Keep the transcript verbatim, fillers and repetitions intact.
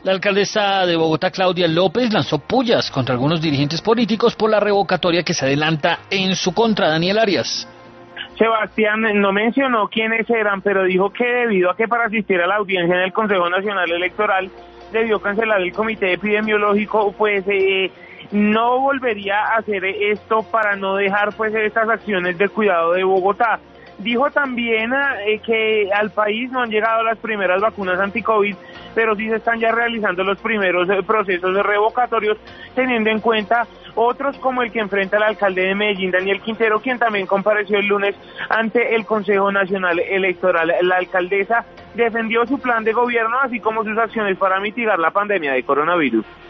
La alcaldesa de Bogotá, Claudia López, lanzó pullas contra algunos dirigentes políticos por la revocatoria que se adelanta en su contra. Daniel Arias. Sebastián no mencionó quiénes eran, pero dijo que debido a que para asistir a la audiencia en el Consejo Nacional Electoral debió cancelar el comité epidemiológico, pues eh, no volvería a hacer esto para no dejar pues estas acciones de cuidado de Bogotá. Dijo también eh, que al país no han llegado las primeras vacunas anti-COVID, pero sí se están ya realizando los primeros eh, procesos de revocatorios, teniendo en cuenta otros como el que enfrenta el alcalde de Medellín, Daniel Quintero, quien también compareció el lunes ante el Consejo Nacional Electoral. La alcaldesa defendió su plan de gobierno, así como sus acciones para mitigar la pandemia de coronavirus.